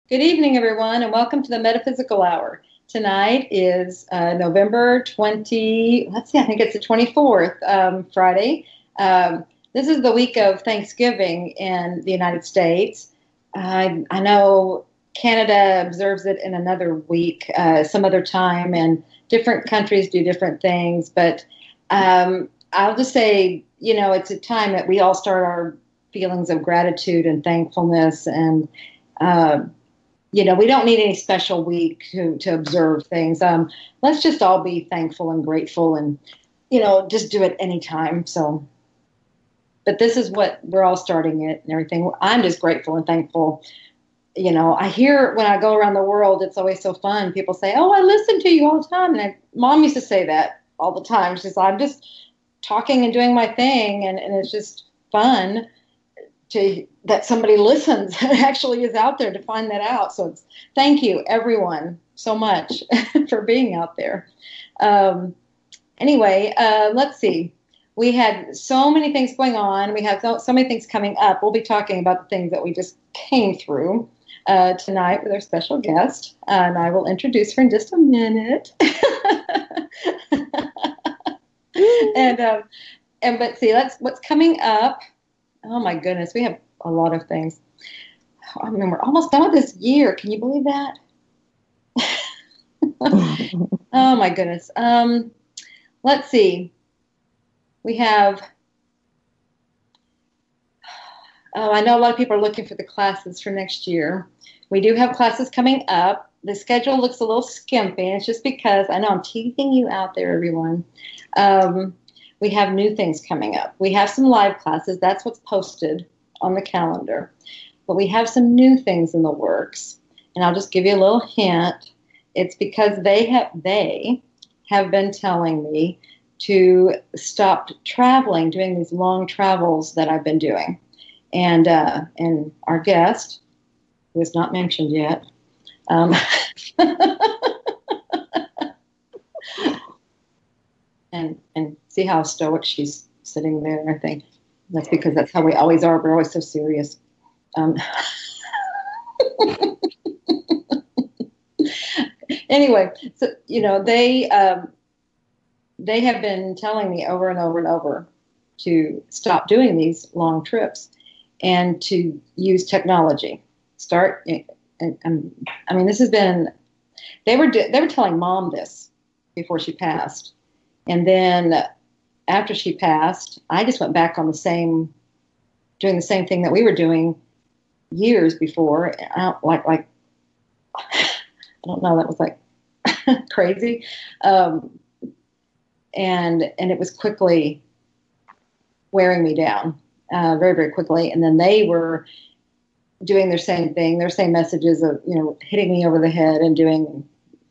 Good evening, everyone, and welcome to the Metaphysical Hour. Tonight is November 20, let's see, I think it's the 24th, Friday. This is the week of Thanksgiving in the United States. I know Canada observes it in another week, some other time, and different countries do different things. But I'll just say, it's a time that we all start our feelings of gratitude and thankfulness and we don't need any special week to observe things. Let's just all be thankful and grateful and, just do it anytime. So, but this is what we're all starting it and everything. I'm just grateful and thankful. I hear when I go around the world, it's always so fun. People say, "Oh, I listen to you all the time." And Mom used to say that all the time. She says, "I'm just talking and doing my thing." And it's just fun that somebody listens and actually is out there to find that out. So thank you, everyone, so much for being out there. Anyway, let's see. We had so many things going on. We have so many things coming up. We'll be talking about the things that we just came through tonight with our special guest. And I will introduce her in just a minute. But see, what's coming up. Oh my goodness, we have a lot of things. I mean, we're almost done with this year. Can you believe that? Oh my goodness. Let's see. We have. Oh, I know a lot of people are looking for the classes for next year. We do have classes coming up. The schedule looks a little skimpy. It's just because I know I'm teasing you out there, everyone. We have new things coming up. We have some live classes. That's what's posted on the calendar. But we have some new things in the works. And I'll just give you a little hint. It's because they have been telling me to stop traveling, doing these long travels that I've been doing. And our guest, who is not mentioned yet, and see how stoic she's sitting there. I think that's because that's how we always are. We're always so serious. Anyway, so they have been telling me over and over and over to stop doing these long trips and to use technology. This has been. They were telling Mom this before she passed. And then after she passed, I just went back on doing the same thing that we were doing years before. I don't know, that was like crazy. And it was quickly wearing me down very, very quickly. And then they were doing their same thing, their same messages of, hitting me over the head and doing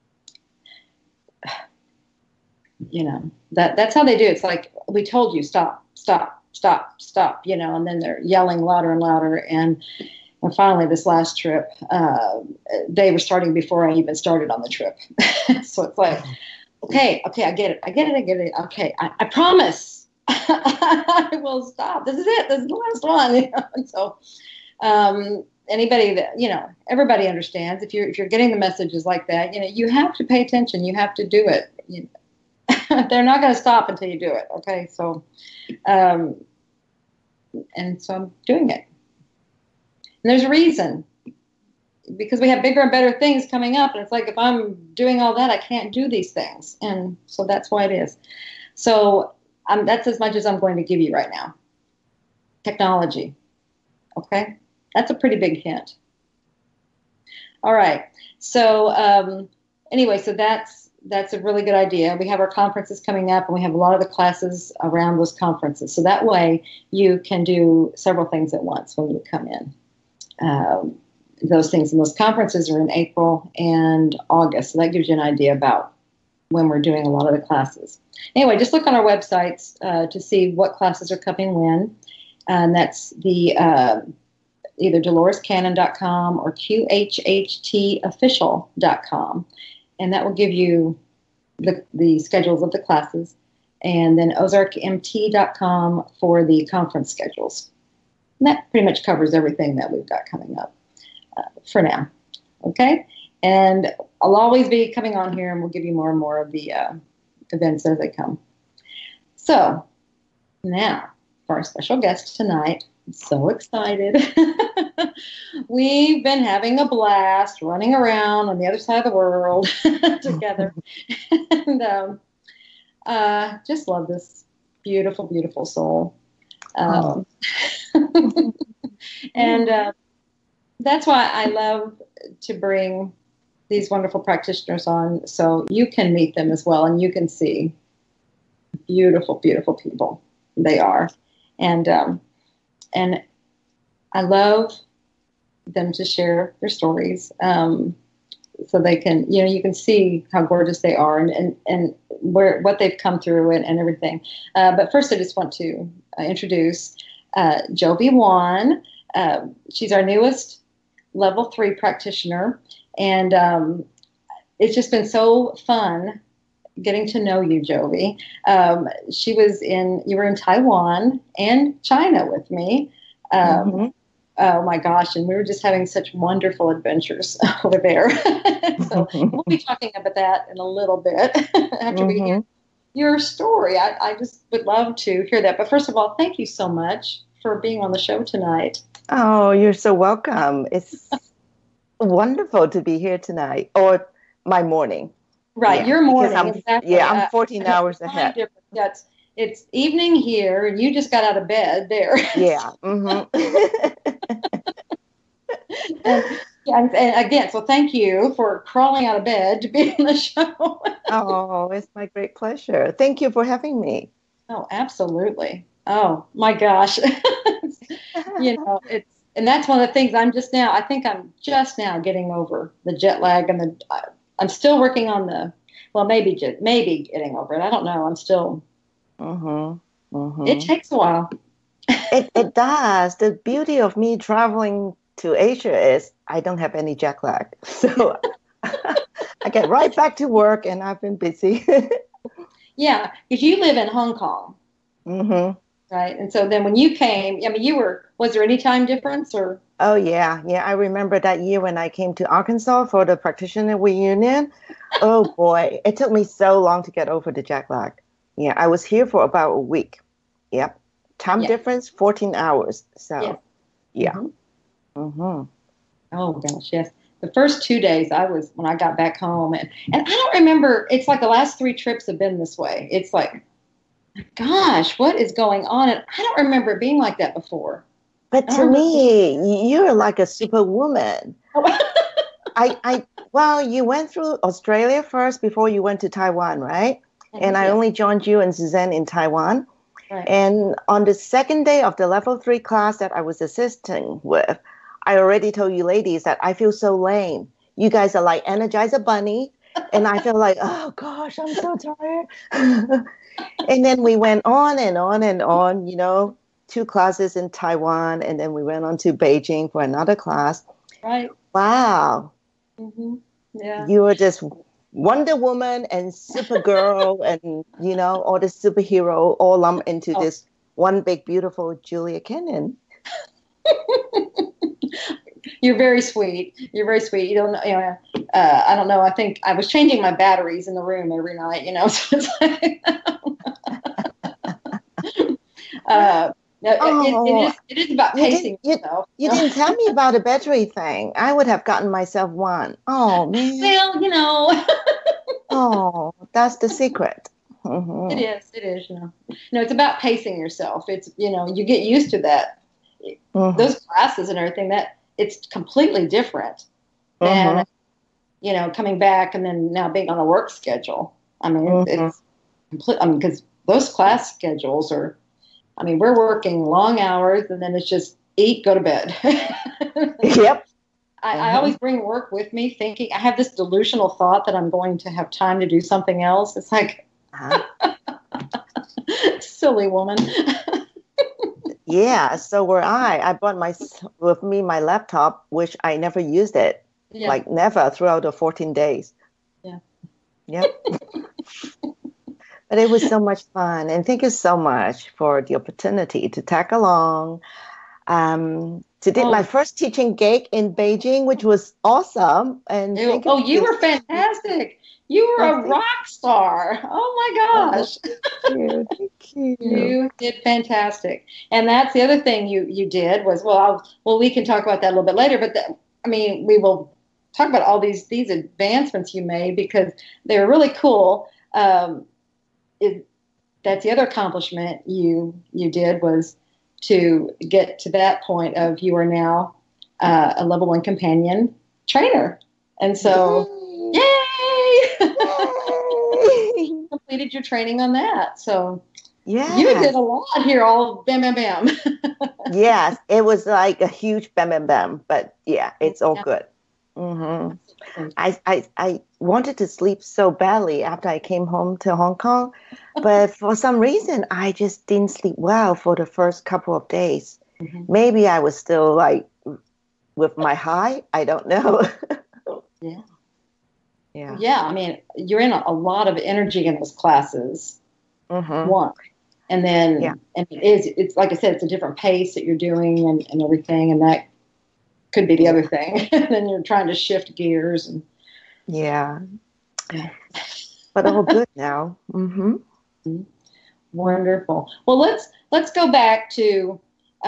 that's how they do it. It's like, we told you, stop, and then they're yelling louder and louder. And finally, this last trip, they were starting before I even started on the trip. So it's like, okay, I get it. Okay, I promise I will stop. This is it. This is the last one. And so anybody that, everybody understands if you're getting the messages like that, you have to pay attention. You have to do it. They're not going to stop until you do it. Okay. So, and so I'm doing it. And there's a reason, because we have bigger and better things coming up. And it's like, if I'm doing all that, I can't do these things. And so that's why it is. So that's as much as I'm going to give you right now. Technology. Okay. That's a pretty big hint. All right. So, anyway, so that's a really good idea. We have our conferences coming up, and we have a lot of the classes around those conferences. So that way you can do several things at once when you come in. Those things and those conferences are in April and August. So that gives you an idea about when we're doing a lot of the classes. Anyway, just look on our websites to see what classes are coming when. And that's the either DoloresCannon.com or QHHTofficial.com. And that will give you the schedules of the classes. And then OzarkMT.com for the conference schedules. And that pretty much covers everything that we've got coming up for now. Okay. And I'll always be coming on here and we'll give you more and more of the events as they come. So now for our special guest tonight. I'm so excited. We've been having a blast running around on the other side of the world together. And just love this beautiful, beautiful soul. And that's why I love to bring these wonderful practitioners on so you can meet them as well and you can see beautiful, beautiful people they are. And I love them to share their stories so they can, you can see how gorgeous they are and what they've come through and everything. But first, I just want to introduce Jovi Wan. She's our newest level 3 practitioner, and it's just been so fun getting to know you, Jovi. You were in Taiwan and China with me. Oh my gosh, and we were just having such wonderful adventures over there. So we'll be talking about that in a little bit after we hear your story. I just would love to hear that. But first of all, thank you so much for being on the show tonight. Oh, you're so welcome. It's wonderful to be here tonight, or my morning. Right, your morning. Exactly. I'm 14 hours ahead. It's evening here, and you just got out of bed there. Yeah. And again, so thank you for crawling out of bed to be on the show. Oh, it's my great pleasure. Thank you for having me. Oh, absolutely. Oh my gosh. And that's one of the things I think I'm just now getting over the jet lag and I'm still working on maybe getting over it. I don't know. I'm still, It takes a while. It does. The beauty of me traveling to Asia is I don't have any jet lag. So I get right back to work and I've been busy. Yeah, because you live in Hong Kong. Right. And so then when you came, was there any time difference or? Oh, yeah. Yeah. I remember that year when I came to Arkansas for the practitioner reunion. Oh, boy. It took me so long to get over the jet lag. Yeah. I was here for about a week. Yep. Time difference, 14 hours. So, yeah. Oh, gosh. Yes. The first 2 days when I got back home and I don't remember, it's like the last 3 trips have been this way. It's like, gosh, what is going on? And I don't remember it being like that before. But to me, you're like a superwoman. Well, you went through Australia first before you went to Taiwan, right? And I only joined you and Suzanne in Taiwan. Right. And on the second day of the level 3 class that I was assisting with, I already told you ladies that I feel so lame. You guys are like Energizer Bunny. And I feel like, oh, gosh, I'm so tired. And then we went on and on and on, 2 classes in Taiwan. And then we went on to Beijing for another class. Right. Wow. Yeah. You were just Wonder Woman and Supergirl and, all the superhero all lumped into this one big, beautiful Julia Kenyon. You're very sweet. You're very sweet. You don't, I don't know. I think I was changing my batteries in the room every night, So it's like, it is about pacing yourself. You didn't tell me about a battery thing. I would have gotten myself one. Oh, man. Well, Oh, that's the secret. It is. No, it's about pacing yourself. It's, you get used to that. Those classes and everything, that it's completely different than, coming back and then now being on a work schedule. I mean, it's complete. I mean, because those class schedules are, we're working long hours and then it's just eat, go to bed. Yep. I always bring work with me thinking, I have this delusional thought that I'm going to have time to do something else. It's like, silly woman. Yeah, so were I. I brought my laptop, which I never used it. Yeah. Like never throughout the 14 days. Yeah. Yep. But it was so much fun. And thank you so much for the opportunity to tag along. To did my first teaching gig in Beijing, which was awesome. And you were fantastic. You were a rock star. Oh my gosh. Thank you. You did fantastic. And that's the other thing you did was, we can talk about that a little bit later, but we will talk about all these advancements you made because they were really cool. That's the other accomplishment you did was to get to that point of you are now a level 1 companion trainer. And so, yay! Completed your training on that. So yeah, you did a lot here, all bam, bam, bam. Yes, it was like a huge bam, bam, bam. But yeah, it's all good. Mm-hmm. I wanted to sleep so badly after I came home to Hong Kong, but for some reason, I just didn't sleep well for the first couple of days. Mm-hmm. Maybe I was still like with my high. I don't know. Yeah. I mean, you're in a lot of energy in those classes. Mm-hmm. One, and then and it's like I said, it's a different pace that you're doing and everything, and that could be the other thing. And then you're trying to shift gears and but all good now. Mm-hmm. Wonderful. Well, let's go back to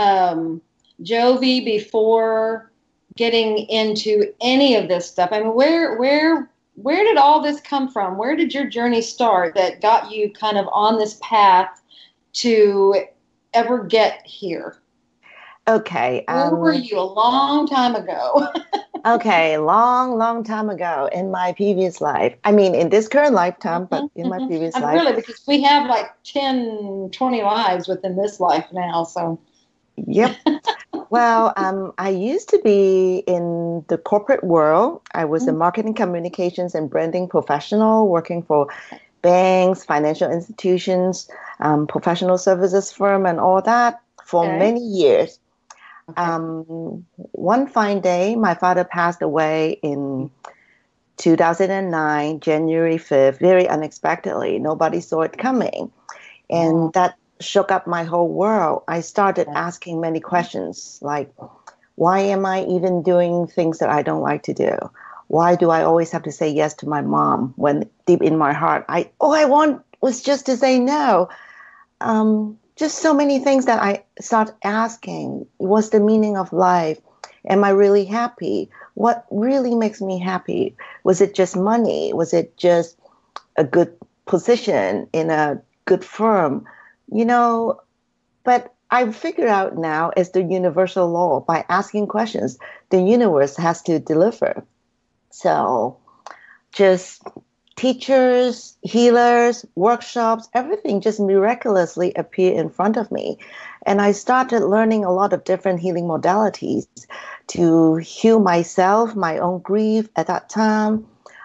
Jovi before getting into any of this stuff. I mean, where did all this come from? Where did your journey start that got you kind of on this path to ever get here? Okay. Where were you a long time ago? Okay, long time ago in my previous life. I mean, in this current lifetime, but in my previous life. Really, because we have like 10, 20 lives within this life now, so. Yep. Well, I used to be in the corporate world. I was a marketing, communications, and branding professional working for banks, financial institutions, professional services firm, and all that for many years. One fine day, my father passed away in 2009, January 5th, very unexpectedly. Nobody saw it coming. And that shook up my whole world. I started asking many questions like, why am I even doing things that I don't like to do? Why do I always have to say yes to my mom when deep in my heart, all I want was just to say no? Just so many things that I start asking. What's the meaning of life? Am I really happy? What really makes me happy? Was it just money? Was it just a good position in a good firm? But I figure out now it's the universal law. By asking questions, the universe has to deliver. So just teachers, healers, workshops, everything just miraculously appeared in front of me. And I started learning a lot of different healing modalities to heal myself, my own grief at that time.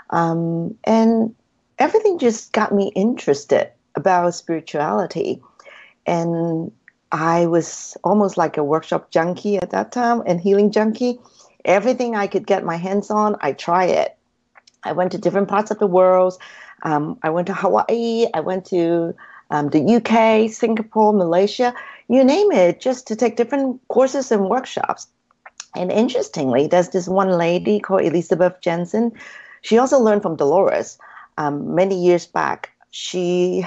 And everything just got me interested about spirituality. And I was almost like a workshop junkie at that time and healing junkie. Everything I could get my hands on, I try it. I went to different parts of the world. I went to Hawaii. I went to the UK, Singapore, Malaysia, you name it, just to take different courses and workshops. And interestingly, there's this one lady called Elizabeth Jensen. She also learned from Dolores many years back. She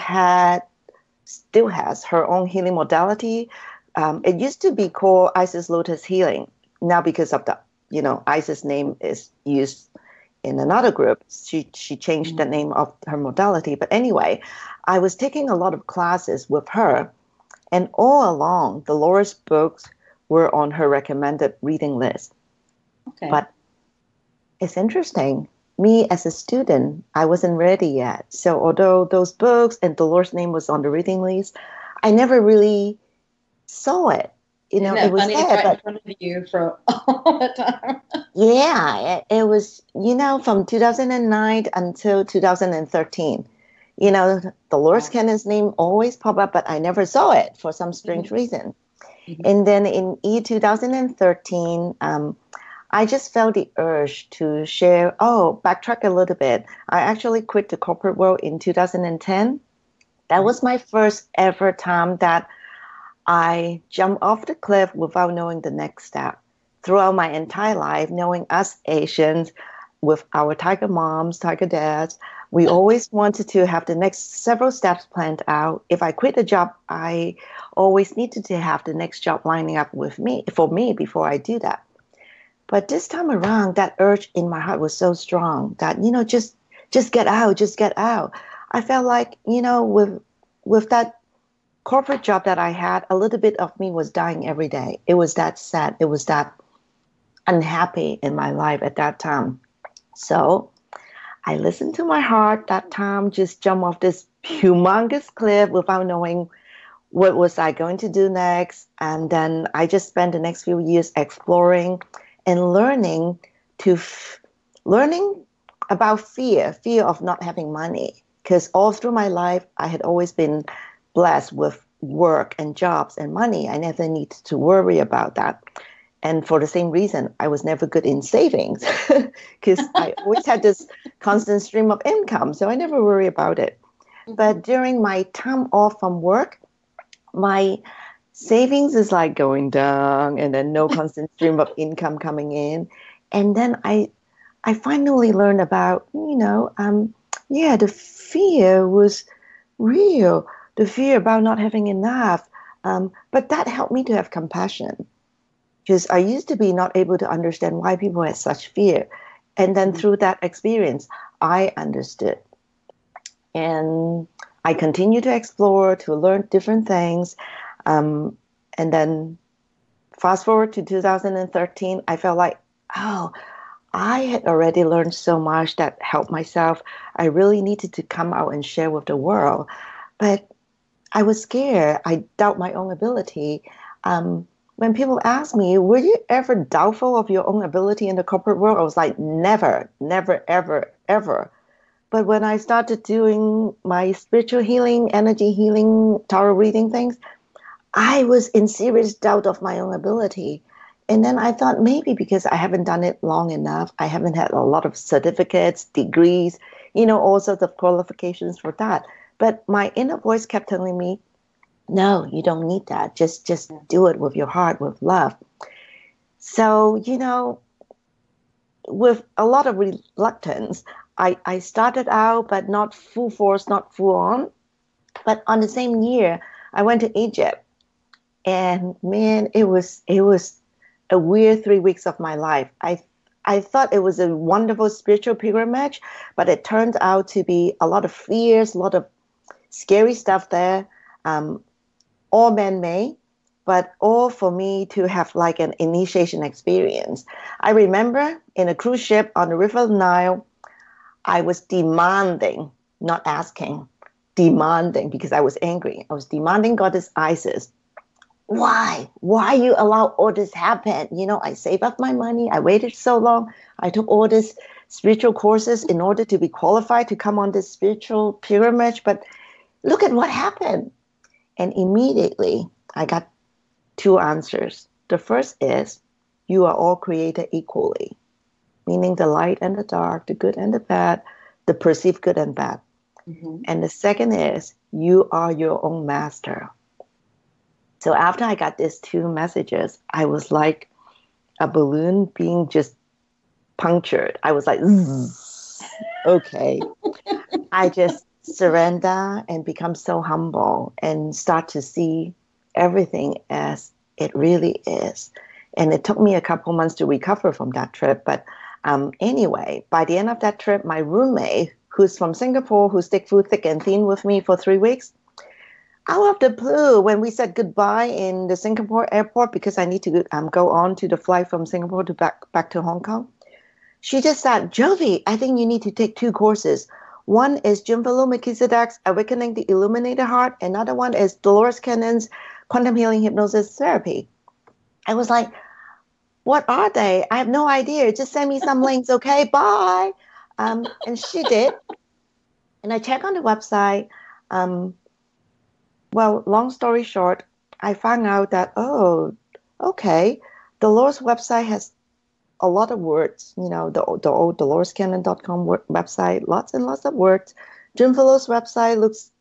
still has her own healing modality. It used to be called Isis Lotus Healing. Now, because of the, Isis name is used in another group, she changed the name of her modality. But anyway, I was taking a lot of classes with her, and all along, Dolores' books were on her recommended reading list. Okay. But it's interesting. Me as a student, I wasn't ready yet. So although those books and Dolores' name was on the reading list, I never really saw it. It was there, but in front of you for all the time. Yeah, it was, from 2009 until 2013. Dolores Cannon's name always popped up, but I never saw it for some strange reason. Mm-hmm. And then in 2013, I just felt the urge to share. Backtrack a little bit. I actually quit the corporate world in 2010. That was my first ever time that I jumped off the cliff without knowing the next step. Throughout my entire life, knowing us Asians with our tiger moms, tiger dads, we always wanted to have the next several steps planned out. If I quit a job, I always needed to have the next job lining up with me for me before I do that. But this time around, that urge in my heart was so strong that, just get out, just get out. I felt like, with that corporate job that I had, a little bit of me was dying every day. It was that sad. It was that unhappy in my life at that time. So I listened to my heart that time, just jump off this humongous cliff without knowing what was I going to do next. And then I just spent the next few years exploring and learning about fear of not having money. Because all through my life, I had always been blessed with work and jobs and money. I never needed to worry about that. And for the same reason, I was never good in savings because I always had this constant stream of income. So I never worry about it. But during my time off from work, my savings is like going down and then no constant stream of income coming in. And then I finally learned about, the fear was real, the fear about not having enough. But that helped me to have compassion because I used to be not able to understand why people had such fear. And then through that experience, I understood. And I continued to explore, to learn different things. And then fast forward to 2013, I felt like, I had already learned so much that helped myself. I really needed to come out and share with the world. But I was scared. I doubt my own ability. When people ask me, were you ever doubtful of your own ability in the corporate world? I was like, never, never, ever, ever. But when I started doing my spiritual healing, energy healing, tarot reading things, I was in serious doubt of my own ability. And then I thought maybe because I haven't done it long enough, I haven't had a lot of certificates, degrees, all sorts of qualifications for that. But my inner voice kept telling me, no, you don't need that. Just do it with your heart, with love. So, with a lot of reluctance, I started out, but not full force, not full on. But on the same year, I went to Egypt. And man, it was a weird 3 weeks of my life. I thought it was a wonderful spiritual pilgrimage, but it turned out to be a lot of fears, a lot of scary stuff there, all man-made, but all for me to have like an initiation experience. I remember in a cruise ship on the River Nile, I was demanding, not asking, demanding because I was angry. I was demanding Goddess Isis, why you allow all this happen? I saved up my money. I waited so long. I took all these spiritual courses in order to be qualified to come on this spiritual pilgrimage. But look at what happened. And immediately I got two answers. The first is, you are all created equally, meaning the light and the dark, the good and the bad, the perceived good and bad. Mm-hmm. And the second is, you are your own master. So after I got these two messages, I was like a balloon being just punctured. I was like, okay. I just surrender and become so humble and start to see everything as it really is. And it took me a couple months to recover from that trip. But anyway, by the end of that trip, my roommate, who's from Singapore, who stick through thick and thin with me for 3 weeks, out of the blue, when we said goodbye in the Singapore airport, because I need to go on to the flight from Singapore to back to Hong Kong, she just said, Jovi, I think you need to take 2 courses. One is Jim Fallow Melchizedek's Awakening the Illuminated Heart. Another one is Dolores Cannon's Quantum Healing Hypnosis Therapy. I was like, what are they? I have no idea. Just send me some links. Okay, bye. And she did. And I checked on the website. Well, long story short, I found out that, okay, Dolores' website has a lot of words, the old DoloresCannon.com website, lots and lots of words. Jim Fallow's website looks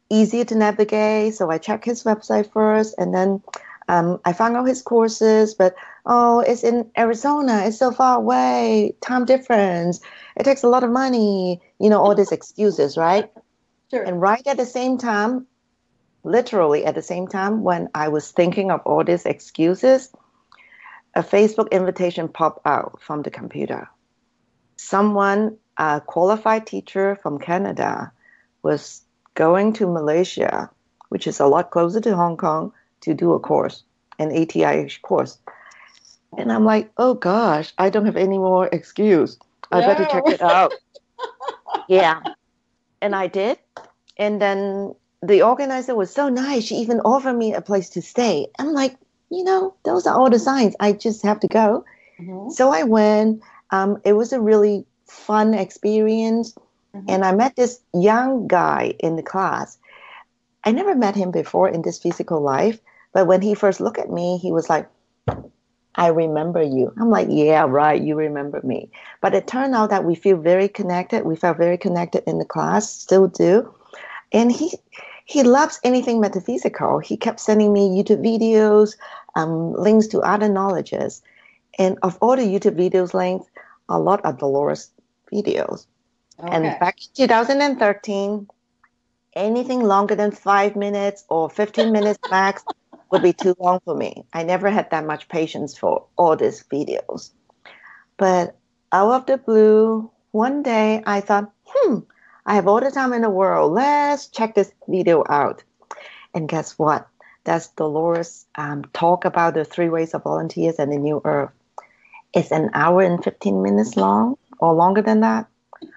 easier to navigate. So I checked his website first, and then I found out his courses. But it's in Arizona. It's so far away. Time difference. It takes a lot of money. All these excuses, right? Sure. And right at the same time, literally at the same time, when I was thinking of all these excuses, a Facebook invitation popped out from the computer. Someone, a qualified teacher from Canada, was going to Malaysia, which is a lot closer to Hong Kong, to do a course, an ATI course. And I'm like, oh gosh, I don't have any more excuse. I better check it out. Yeah. And I did. And then the organizer was so nice. She even offered me a place to stay. I'm like, those are all the signs. I just have to go. Mm-hmm. So I went. It was a really fun experience. Mm-hmm. And I met this young guy in the class. I never met him before in this physical life. But when he first looked at me, he was like, I remember you. I'm like, yeah, right. You remember me. But it turned out that we feel very connected. We felt very connected in the class, still do. And he loves anything metaphysical. He kept sending me YouTube videos, links to other knowledges. And of all the YouTube videos links, a lot are Dolores videos. Okay. And back in 2013, anything longer than 5 minutes or 15 minutes max would be too long for me. I never had that much patience for all these videos. But out of the blue, one day I thought, I have all the time in the world. Let's check this video out. And guess what? That's Dolores talk about the 3 ways of volunteers and the New Earth. It's an hour and 15 minutes long or longer than that.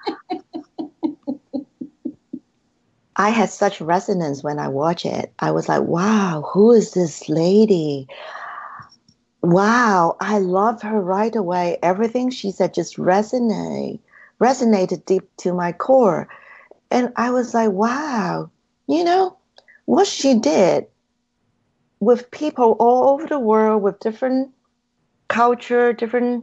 I had such resonance when I watched it. I was like, wow, who is this lady? Wow, I loved her right away. Everything she said just resonated deep to my core. And I was like, wow, what she did with people all over the world with different culture, different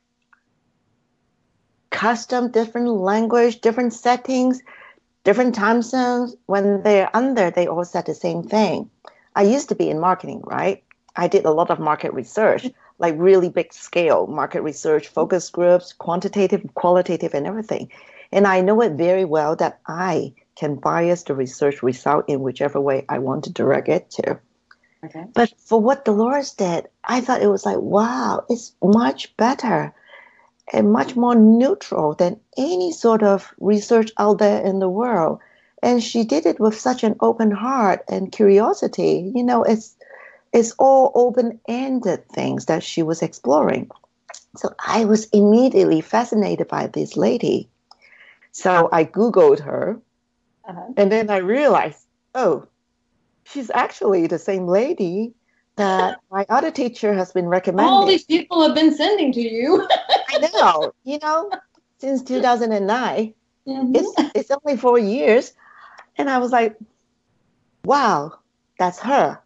custom, different language, different settings, different time zones. When they're under, they all said the same thing. I used to be in marketing, right? I did a lot of market research, like really big scale market research, focus groups, quantitative, qualitative, and everything. And I know it very well that I can bias the research result in whichever way I want to direct it to. Okay. But for what Dolores did, I thought it was like, wow, it's much better and much more neutral than any sort of research out there in the world. And she did it with such an open heart and curiosity. It's all open-ended things that she was exploring. So I was immediately fascinated by this lady. So I Googled her, and then I realized, she's actually the same lady that my other teacher has been recommending. All these people have been sending to you. I know, since 2009. Mm-hmm. It's only 4 years. And I was like, wow, that's her.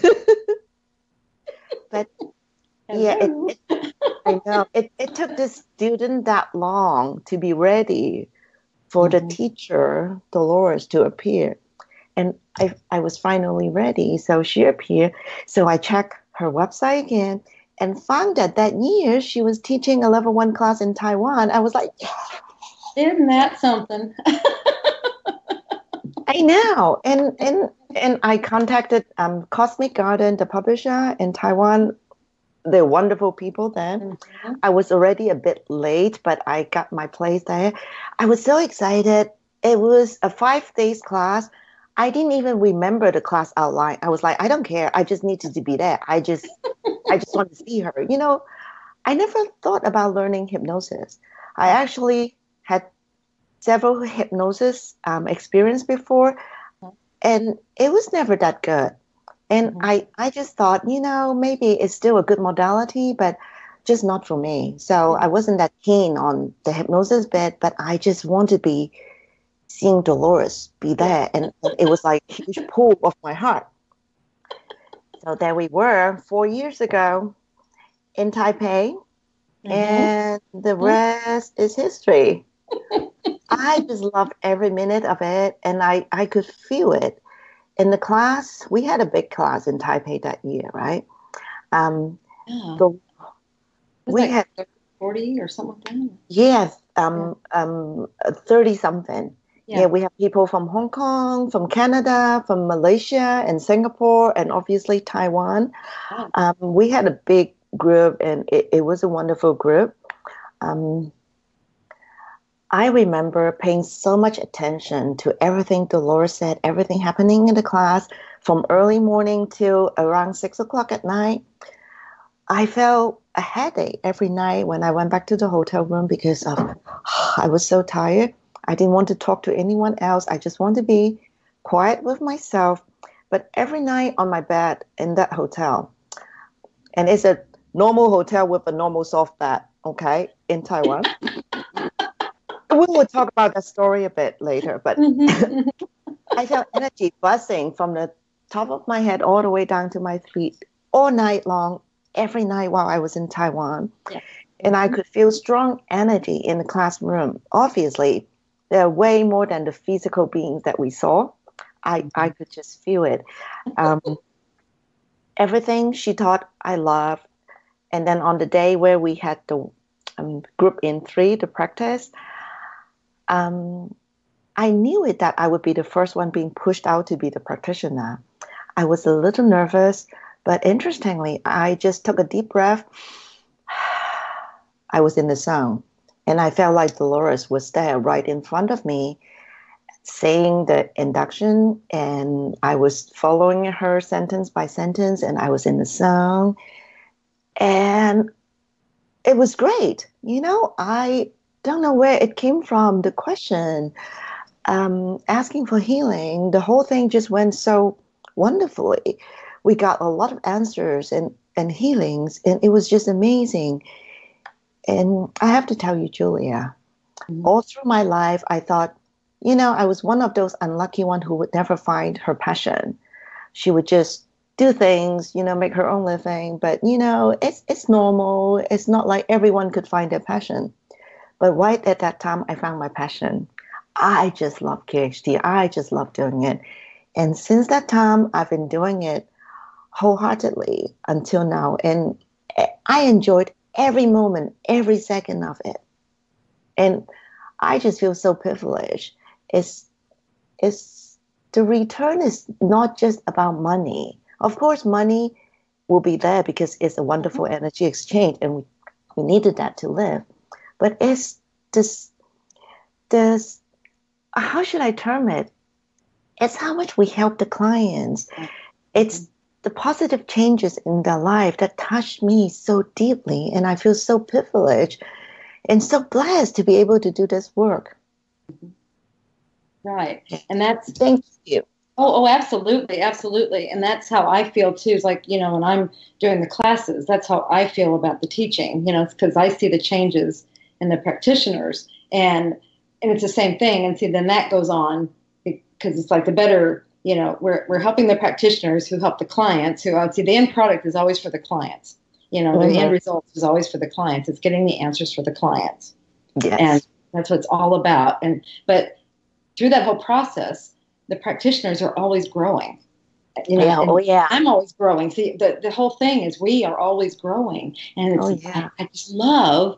But yeah, I know. It took the student that long to be ready for the teacher, Dolores, to appear. And I was finally ready. So she appeared. So I checked her website again and found that year she was teaching a level 1 class in Taiwan. I was like, isn't that something? I know. And I contacted Cosmic Garden, the publisher in Taiwan. They're wonderful people then. Mm-hmm. I was already a bit late, but I got my place there. I was so excited. It was a 5 days class. I didn't even remember the class outline. I was like, I don't care. I just needed to be there. I just want to see her. I never thought about learning hypnosis. I actually had several hypnosis experience before, and it was never that good. And I just thought, maybe it's still a good modality, but just not for me. So I wasn't that keen on the hypnosis bit, but I just want to be seeing Dolores be there. And it was like a huge pull of my heart. So there we were 4 years ago in Taipei, and the rest is history. I just loved every minute of it, and I could feel it. in the class, we had a big class in Taipei that year, right? Yeah. So we like had 40 or something like that. yes, 30 something. Yeah, we have people from Hong Kong, from Canada, from Malaysia and Singapore, and obviously Taiwan. Oh. We had a big group, and it was a wonderful group. I remember paying so much attention to everything Dolores said, everything happening in the class from early morning till around 6 o'clock at night. I felt a headache every night when I went back to the hotel room because I was so tired. I didn't want to talk to anyone else. I just want to be quiet with myself. But every night on my bed in that hotel, and it's a normal hotel with a normal soft bed, okay, in Taiwan. We will talk about that story a bit later, but I felt energy buzzing from the top of my head all the way down to my feet all night long, every night while I was in Taiwan. Yeah. And I could feel strong energy in the classroom. Obviously, there are way more than the physical beings that we saw. I could just feel it. Everything she taught, I loved. And then on the day where we had the group in 3 to practice, I knew it that I would be the first one being pushed out to be the practitioner. I was a little nervous, but interestingly, I just took a deep breath. I was in the zone, and I felt like Dolores was there right in front of me saying the induction, and I was following her sentence by sentence, and I was in the zone, and it was great. I don't know where it came from, the question, asking for healing. The whole thing just went so wonderfully. We got a lot of answers and healings, and it was just amazing. And I have to tell you, Julia, all through my life, I thought, I was one of those unlucky ones who would never find her passion. She would just do things, make her own living. But, it's normal. It's not like everyone could find their passion. But right at that time, I found my passion. I just love KHT. I just love doing it. And since that time, I've been doing it wholeheartedly until now. And I enjoyed every moment, every second of it. And I just feel so privileged. It's the return is not just about money. Of course, money will be there because it's a wonderful energy exchange, and we needed that to live. But it's this, how should I term it? It's how much we help the clients. It's the positive changes in their life that touched me so deeply, and I feel so privileged and so blessed to be able to do this work. Right. And that's... Thank you. Oh, absolutely. Absolutely. And that's how I feel too. It's like, when I'm doing the classes, that's how I feel about the teaching, it's because I see the changes in the practitioners, and it's the same thing. And see, then that goes on because it's like the better, we're helping the practitioners who help the clients, who I would see the end product is always for the clients. The end result is always for the clients. It's getting the answers for the clients. Yes. And that's what it's all about. But through that whole process, the practitioners are always growing. I'm always growing. See, the whole thing is we are always growing. And I just love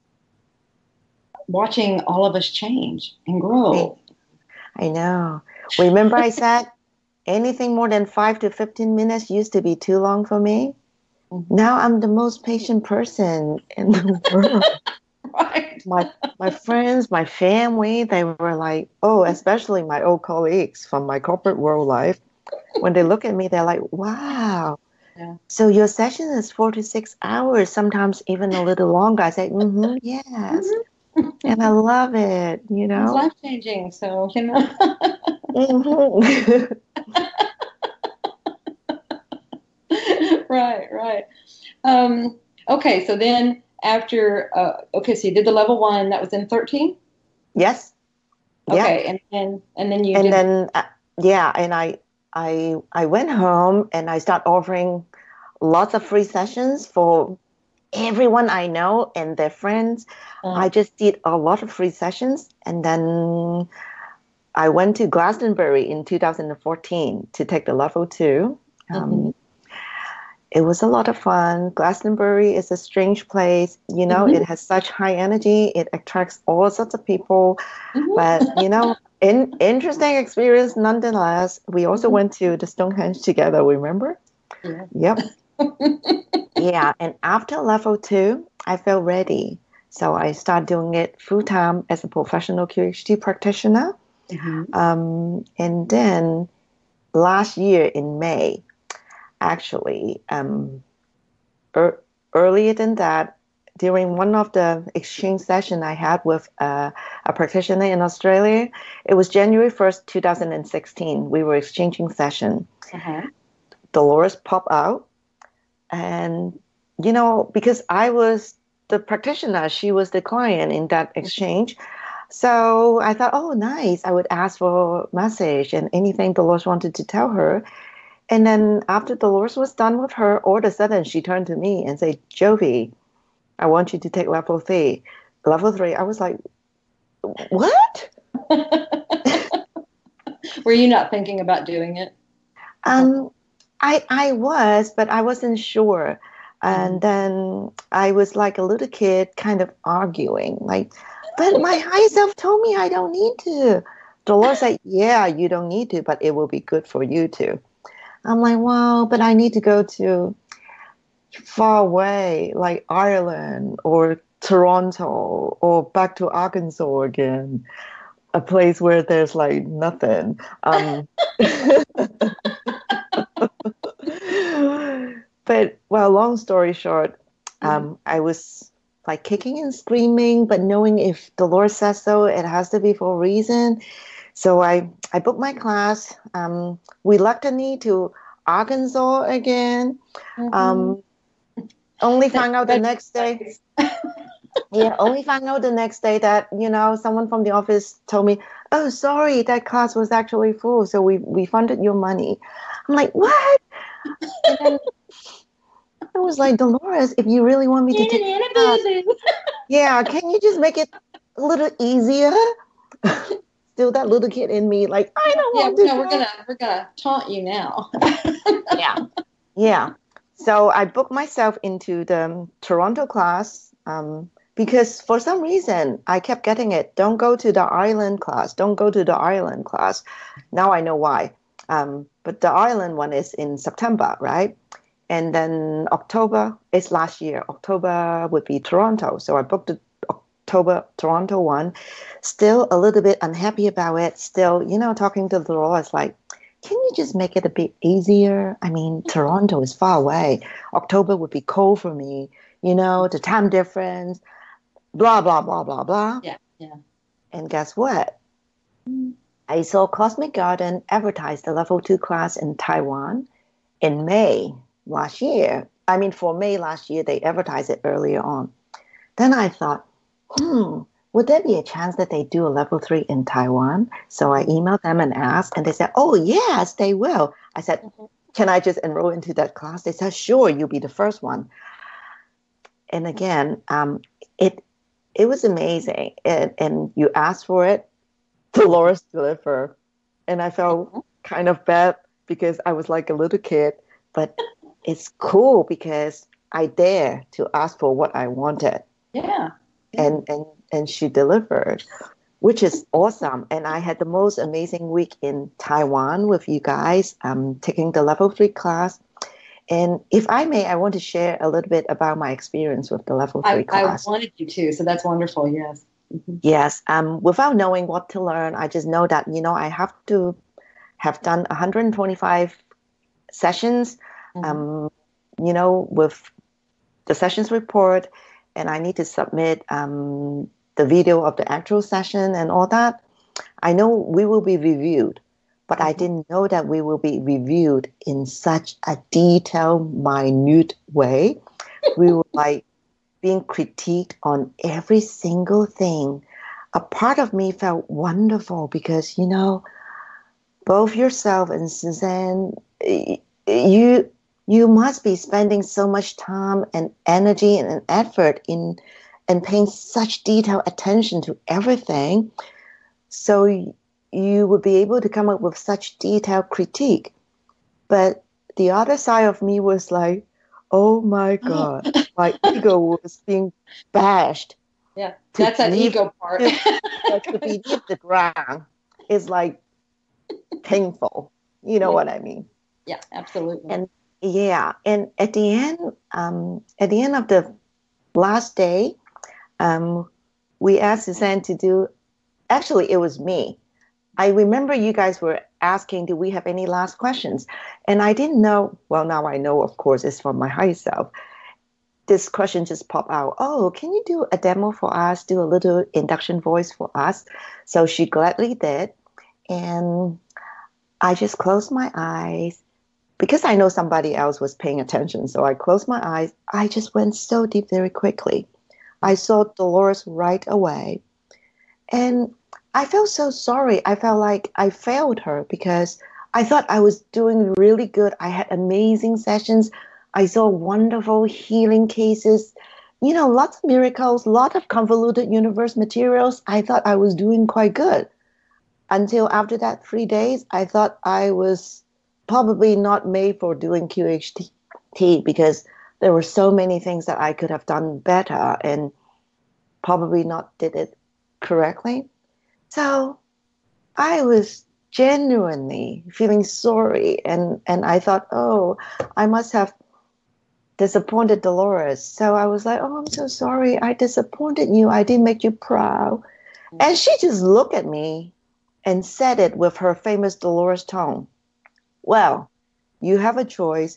watching all of us change and grow. I know. Remember I said anything more than 5 to 15 minutes used to be too long for me? Now I'm the most patient person in the world. Right. My friends, my family, they were like, especially my old colleagues from my corporate world life. When they look at me, they're like, wow. Yeah. So your session is 4 to 6 hours, sometimes even a little longer. I say, yes. And I love it, It's life-changing, so, Right. Okay, so then after, so you did the level 1, that was in 13? Yes. Okay, yeah. and then you did... then, and I went home and I started offering lots of free sessions for everyone I know and their friends. I just did a lot of free sessions, and then I went to Glastonbury in 2014 to take the level 2. It was a lot of fun. Glastonbury is a strange place. You know, it has such high energy. It attracts all sorts of people. But, you know, interesting experience nonetheless. We also went to the Stonehenge together, remember? Yeah. Yep. Yeah. And after level 2, I felt ready. So I started doing it full-time as a professional QHT practitioner. And then last year in May, actually, earlier than that, during one of the exchange sessions I had with a practitioner in Australia, it was January 1st, 2016. We were exchanging session. Dolores popped out. And, you know, because I was the practitioner, she was the client in that exchange. So I thought, oh, nice. I would ask for a message and anything Dolores wanted to tell her. And then after Dolores was done with her, all of a sudden she turned to me and said, Jovi, I want you to take level 3. Level 3, I was like, what? Were you not thinking about doing it? I was, but I wasn't sure. And then I was like a little kid kind of arguing, like, but my higher self told me I don't need to. Dolores said, yeah, you don't need to, but it will be good for you to. I'm like, wow, but I need to go to far away, like Ireland or Toronto or back to Arkansas again, a place where there's like nothing. But, well, long story short, I was like kicking and screaming, but knowing if the Lord says so, it has to be for a reason. So I booked my class. We luckily to Arkansas again. Only found out the next day. Yeah, only found out the next day that, you know, someone from the office told me, oh, sorry, that class was actually full, so we funded your money. I'm like, what? And then I was like, Dolores, if you really want me to take the class, yeah, can you just make it a little easier? Still that little kid in me, like, I don't want to. No, we're gonna taunt you now. Yeah. So I booked myself into the Toronto class because for some reason I kept getting it. Don't go to the Ireland class. Don't go to the Ireland class. Now I know why. But the Ireland one is in September, right? And then October is last year. October would be Toronto. So I booked the October Toronto one. Still a little bit unhappy about it. Still, you know, talking to the Lord, it's like, can you just make it a bit easier? I mean, Toronto is far away. October would be cold for me. You know, the time difference, blah, blah, blah, blah, blah. Yeah. And guess what? I saw Cosmic Garden advertise the level 2 class in Taiwan in May last year. I mean, for May last year, they advertised it earlier on. Then I thought, would there be a chance that they do a level 3 in Taiwan? So I emailed them and asked, and they said, oh, yes, they will. I said, can I just enroll into that class? They said, sure, you'll be the first one. And again, it was amazing. And you asked for it, Dolores delivered. And I felt kind of bad because I was like a little kid, but it's cool because I dare to ask for what I wanted. Yeah. And she delivered, which is awesome. And I had the most amazing week in Taiwan with you guys, taking the level 3 class. And if I may, I want to share a little bit about my experience with the level 3 class. I wanted you to, so that's wonderful. Yes. Yes. Without knowing what to learn, I just know that, you know, I have to have done 125 sessions, you know, with the sessions report, and I need to submit the video of the actual session and all that. I know we will be reviewed, but I didn't know that we will be reviewed in such a detailed, minute way. We were like being critiqued on every single thing. A part of me felt wonderful because, you know, both yourself and Suzanne, you must be spending so much time and energy and effort in and paying such detailed attention to everything. So you would be able to come up with such detailed critique. But the other side of me was like, oh my God, my ego was being bashed. Yeah, that's that ego part. To be hit the ground is like painful. You know what I mean? Yeah, absolutely. And at the end of the last day, we asked Suzanne to do. Actually, it was me. I remember you guys were asking, do we have any last questions? And I didn't know. Well, now I know, of course, it's from my higher self. This question just popped out. Oh, can you do a demo for us? Do a little induction voice for us? So she gladly did. And I just closed my eyes because I know somebody else was paying attention. So I closed my eyes. I just went so deep very quickly. I saw Dolores right away. And I felt so sorry. I felt like I failed her because I thought I was doing really good. I had amazing sessions. I saw wonderful healing cases, lots of miracles, lot of convoluted universe materials. I thought I was doing quite good. Until after that 3 days, I thought I was probably not made for doing QHT because there were so many things that I could have done better and probably not did it correctly. So I was genuinely feeling sorry. And I thought, oh, I must have disappointed Dolores. So I was like, oh, I'm so sorry. I disappointed you. I didn't make you proud. And she just looked at me and said it with her famous Dolores tone. Well, you have a choice.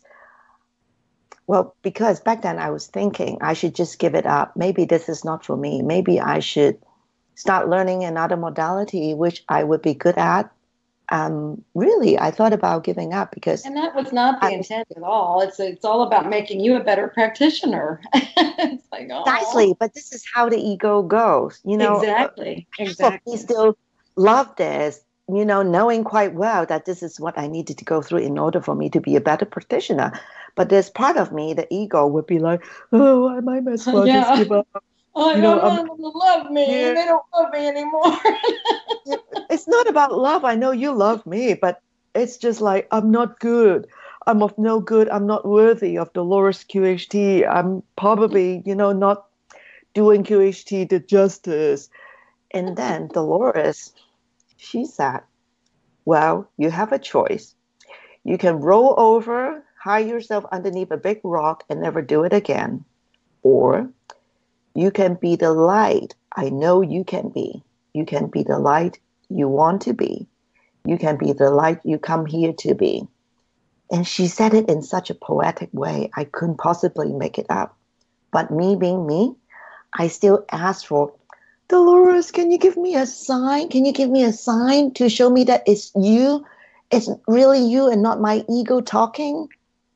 Well, because back then I was thinking I should just give it up. Maybe this is not for me. Maybe I should start learning another modality, which I would be good at. Really, I thought about giving up because... And that was not the intent at all. It's all about making you a better practitioner. It's like, oh. Precisely, but this is how the ego goes. Exactly. We still love this, knowing quite well that this is what I needed to go through in order for me to be a better practitioner. But there's part of me, the ego, would be like, oh, I might as well just give up. I don't want them to love me. Yeah. They don't love me anymore. It's not about love. I know you love me, but it's just like, I'm not good. I'm of no good. I'm not worthy of Dolores QHT. I'm probably, not doing QHT the justice. And then Dolores, she said, well, you have a choice. You can roll over, hide yourself underneath a big rock and never do it again. Or you can be the light. I know you can be. You can be the light you want to be. You can be the light you come here to be. And she said it in such a poetic way, I couldn't possibly make it up. But me being me, I still asked for, Dolores, can you give me a sign? Can you give me a sign to show me that it's you? It's really you and not my ego talking?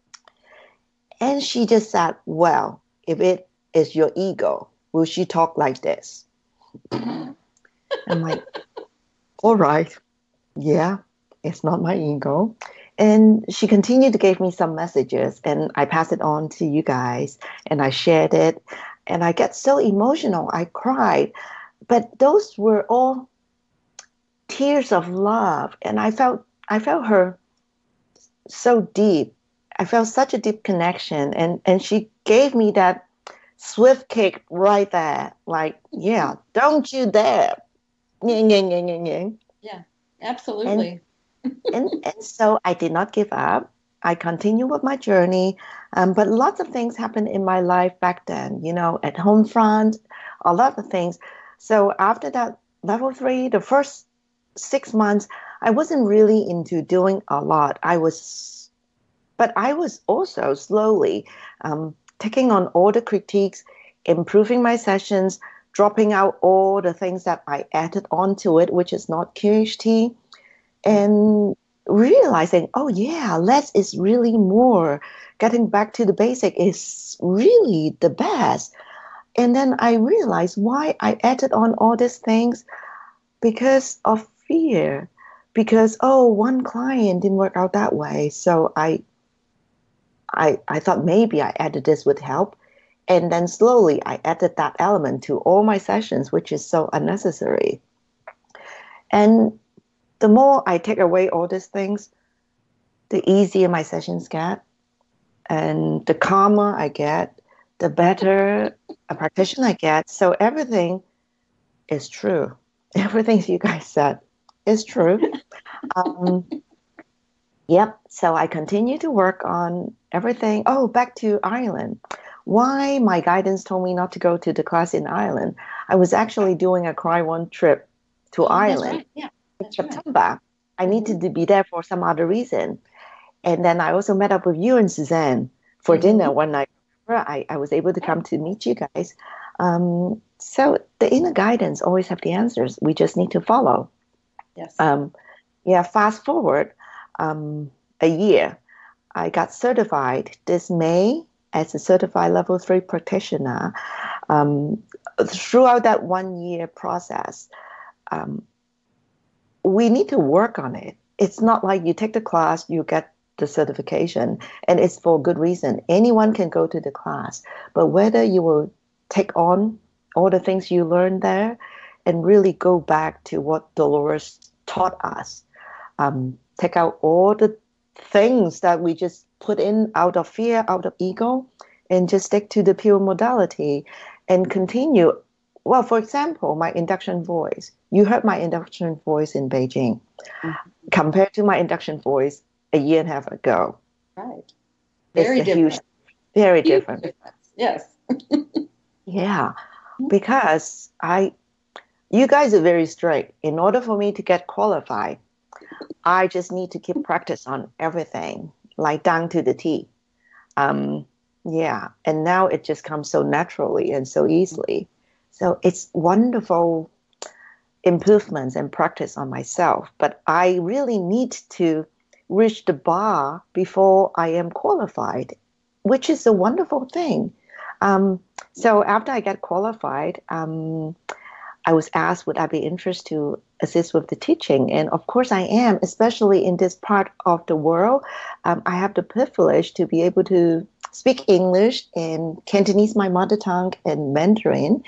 And she just said, well, if it is your ego, will she talk like this? I'm like, all right. Yeah, it's not my ego. And she continued to give me some messages and I passed it on to you guys and I shared it and I get so emotional. I cried, but those were all tears of love. And I felt her so deep. I felt such a deep connection and she gave me that swift kick right there. Like, yeah, don't you dare. Yeah, absolutely. And so I did not give up. I continued with my journey. But lots of things happened in my life back then, at home front, a lot of things. So after that level 3, the first 6 months, I wasn't really into doing a lot. But I was also slowly taking on all the critiques, improving my sessions, dropping out all the things that I added onto it, which is not QHT. And realizing, oh yeah, less is really more. Getting back to the basic is really the best. And then I realized why I added on all these things because of fear. Because, one client didn't work out that way. So I thought maybe I added this would help. And then slowly I added that element to all my sessions, which is so unnecessary. And the more I take away all these things, the easier my sessions get, and the calmer I get, the better a practitioner I get. So everything is true. Everything you guys said is true. Yep. So I continue to work on everything. Oh, back to Ireland. Why my guidance told me not to go to the class in Ireland? I was actually doing a Cry1 trip to Ireland in September. I needed to be there for some other reason. And then I also met up with you and Suzanne for dinner one night. I was able to come to meet you guys. So the inner guidance always have the answers. We just need to follow. Yes. Fast forward a year. I got certified this May as a certified level 3 practitioner. Throughout that 1 year process, we need to work on it. It's not like you take the class, you get the certification, and it's for good reason. Anyone can go to the class, but whether you will take on all the things you learned there and really go back to what Dolores taught us, take out all the things that we just put in out of fear, out of ego, and just stick to the pure modality and continue. Well, for example, my induction voice. You heard my induction voice in Beijing compared to my induction voice a year and a half ago. Right. Very different. Very different. Yes. Yeah. Because you guys are very strict. In order for me to get qualified, I just need to keep practice on everything, like down to the T. And now it just comes so naturally and so easily. So it's wonderful improvements and practice on myself. But I really need to reach the bar before I am qualified, which is a wonderful thing. So after I got qualified, I was asked, would I be interested to assist with the teaching? And of course I am, especially in this part of the world. I have the privilege to be able to speak English and Cantonese, my mother tongue, and Mandarin.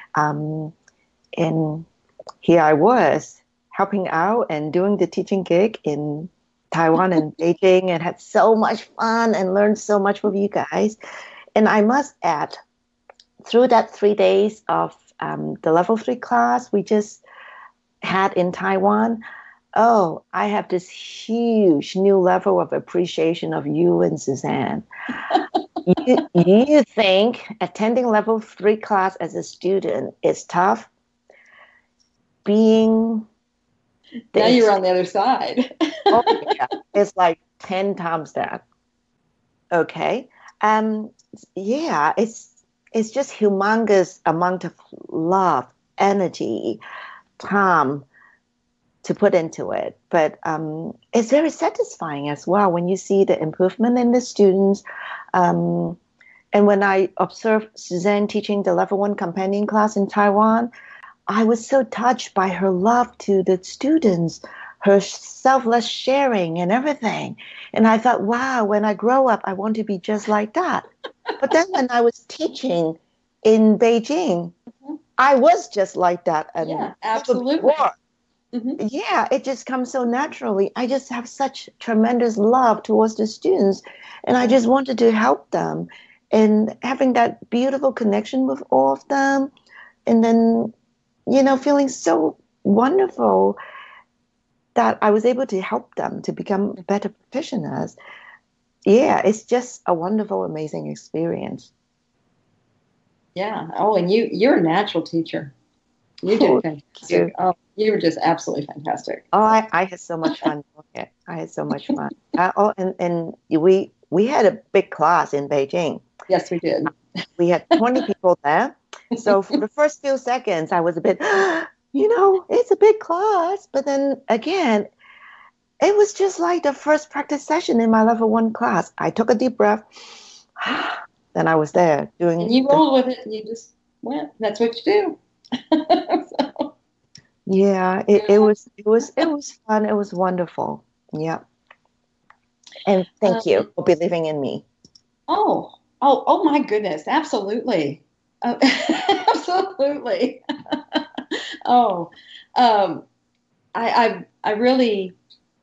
And here I was helping out and doing the teaching gig in Taiwan and Beijing, and had so much fun and learned so much with you guys. And I must add, through that 3 days of the level 3 class we just had in Taiwan, I have this huge new level of appreciation of you and Suzanne. You think attending level 3 class as a student is tough? Now you're on the other side. It's like 10 times that. Okay. It's just humongous amount of love, energy, time to put into it. But it's very satisfying as well when you see the improvement in the students. And when I observed Suzanne teaching the level 1 companion class in Taiwan, I was so touched by her love to the students, her selfless sharing and everything. And I thought, wow, when I grow up, I want to be just like that. But then when I was teaching in Beijing, I was just like that. And absolutely. Yeah, it just comes so naturally. I just have such tremendous love towards the students, and I just wanted to help them. And having that beautiful connection with all of them, and then, feeling so wonderful that I was able to help them to become better practitioners. Yeah, it's just a wonderful, amazing experience. Yeah. Oh, and you're a natural teacher. You did fantastic. Oh, you were just absolutely fantastic. Oh, I had so much fun doing it. I had so much fun. And we had a big class in Beijing. Yes, we did. We had 20 people there. So for the first few seconds, I was a bit, it's a big class. But then again, it was just like the first practice session in my level 1 class. I took a deep breath. Then I was there doing. And you rolled with it, and you just went. That's what you do. So. Yeah, it was fun. It was wonderful. Yeah. And thank you for believing in me. Oh my goodness. Absolutely. Absolutely. I really,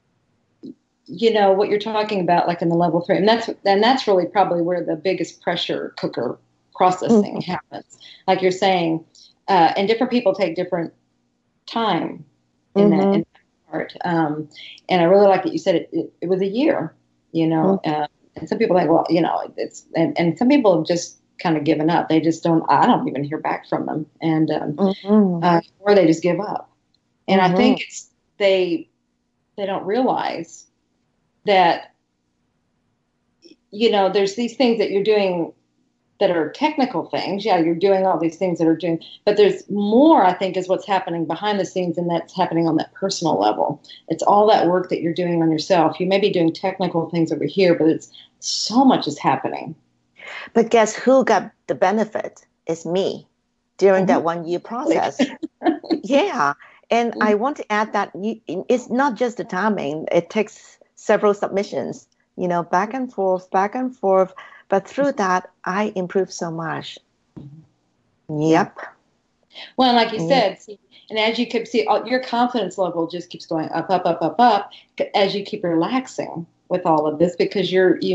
what you're talking about, like in the level 3, and that's really probably where the biggest pressure cooker processing happens. Like you're saying, and different people take different time in that part. And I really like that you said it was a year, and some people think, well, and some people have just kind of given up. They just don't. I don't even hear back from them, and or they just give up. And I think they don't realize that there's these things that you're doing that are technical things. Yeah, you're doing all these things that are doing, but there's more, I think, is what's happening behind the scenes, and that's happening on that personal level. It's all that work that you're doing on yourself. You may be doing technical things over here, but it's so much is happening. But guess who got the benefit? It's me during that 1 year process. Yeah. And I want to add that it's not just the timing. It takes several submissions, back and forth. But through that, I improved so much. Yep. Well, like you said, and as you keep your confidence level just keeps going up, up, up, up, up as you keep relaxing with all of this, because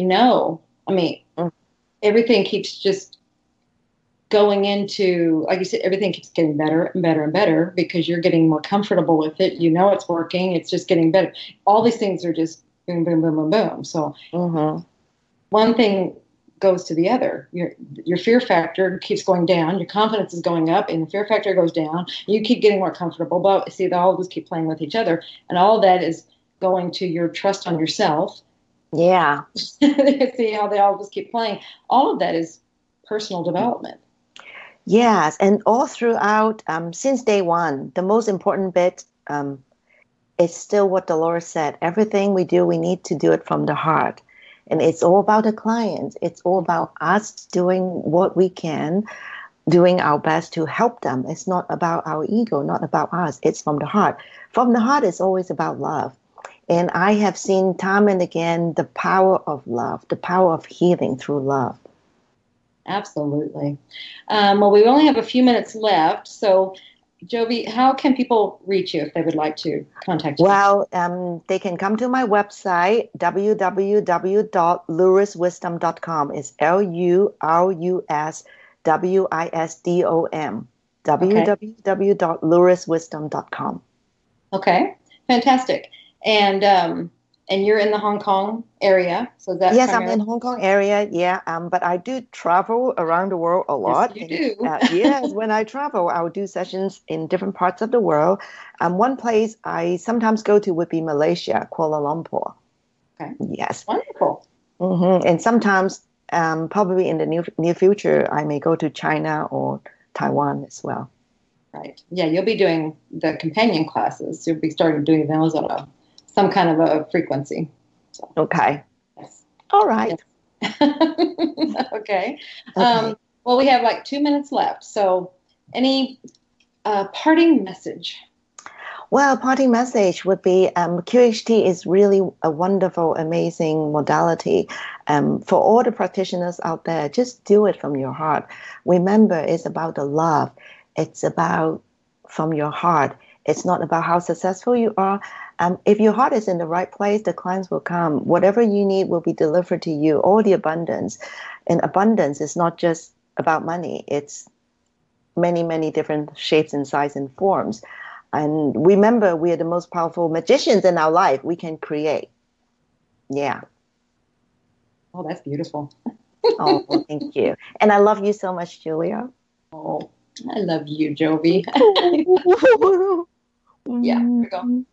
everything keeps just going into, like you said, everything keeps getting better and better and better because you're getting more comfortable with it. It's working. It's just getting better. All these things are just boom, boom, boom, boom, boom. So one thing goes to the other. Your fear factor keeps going down. Your confidence is going up, and the fear factor goes down. You keep getting more comfortable. But see, they all just keep playing with each other, and all that is going to your trust on yourself. Yeah. See how they all just keep playing. All of that is personal development. Yes, and all throughout, since day one, the most important bit is still what Dolores said. Everything we do, we need to do it from the heart. And it's all about the clients. It's all about us doing what we can, doing our best to help them. It's not about our ego, not about us. It's from the heart. From the heart, it's always about love. And I have seen time and again the power of love, the power of healing through love. Absolutely. Well, we only have a few minutes left. So, Jovi, how can people reach you if they would like to contact you? Well, they can come to my website, www.louriswisdom.com. It's LURUSWISDOM. www.louriswisdom.com. Okay, fantastic. And you're in the Hong Kong area, so that's yes, I'm in Hong Kong area. Yeah, but I do travel around the world a lot. Yes, you do. Yes, when I travel, I'll do sessions in different parts of the world. One place I sometimes go to would be Malaysia, Kuala Lumpur. Okay. Yes. Wonderful. And sometimes, probably in the near future, I may go to China or Taiwan as well. Right. Yeah, you'll be doing the companion classes. You'll be starting doing those on some kind of a frequency. So. Okay. Yes. All right. Yes. Okay. Well, we have like 2 minutes left. So any parting message? Well, parting message would be QHT is really a wonderful, amazing modality. For all the practitioners out there, just do it from your heart. Remember, it's about the love. It's about from your heart. It's not about how successful you are. If your heart is in the right place, the clients will come. Whatever you need will be delivered to you, all the abundance. And abundance is not just about money. It's many, many different shapes and sizes and forms. And remember, we are the most powerful magicians in our life. We can create. Yeah. Oh, that's beautiful. Oh, well, thank you. And I love you so much, Julia. Oh, I love you, Jovi. Yeah, here we go.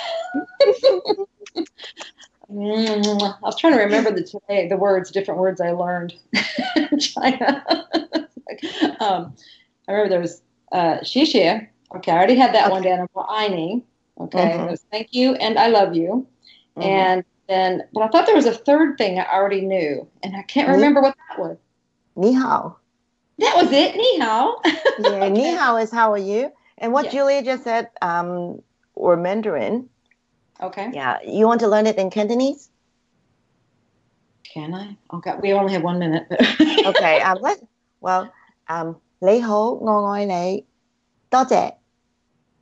I was trying to remember the words, different words I learned in China. I remember there was Xixie. Okay, I already had that one down. Aini. Okay, there's thank you and I love you. And then, but I thought there was a third thing I already knew, and I can't remember what that was. Ni hao. That was it. Ni hao. Yeah, okay. Ni hao is how are you? And what Julia just said, or Mandarin. Okay. Yeah, you want to learn it in Cantonese? Can I? Okay, we only have 1 minute. Okay. Well, 你好，我愛你，多謝。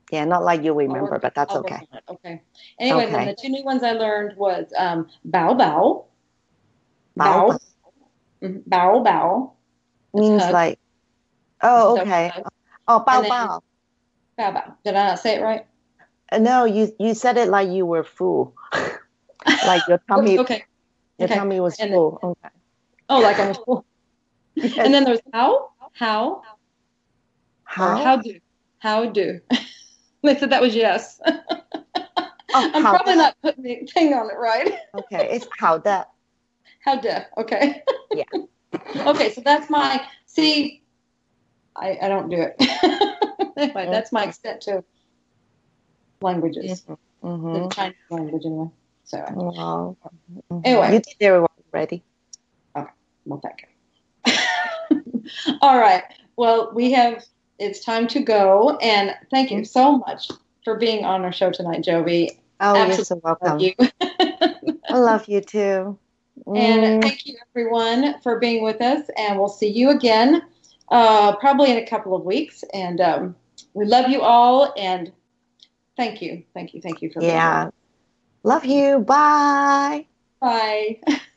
Yeah, not like you remember, but that's I'll work okay. on it. Okay. Anyway, then Okay. the two new ones I learned was bow bow, Bao bow, bao bow bow. It's means hug. like, It's oh, double okay. hug. Oh, And bao then bao. bow bow. Did I not say it right? No, you said it like you were full, like Oops. Okay. your Okay. tummy was And then, full. Okay. oh, like I was full. And Yes. then there's how, or How? how do, how do. They said that was yes. Oh, I'm how probably that? not putting the thing on it right. Okay, it's how that. How do. Okay. Yeah. Okay. So that's my, see, I don't do it. Anyway, that's my extent to languages, the Mm-hmm. Chinese language anyway. So Well, anyway, you did very well already. okay, well, thank you. All right. Well, it's time to go. And thank you so much for being on our show tonight, Jovi. Oh, you're Absolutely so love welcome. you. I love you too. And thank you, everyone, for being with us. And we'll see you again probably in a couple of weeks. And we love you all. And thank you. Thank you. Thank you for being with us. Yeah. Love you. Bye. Bye.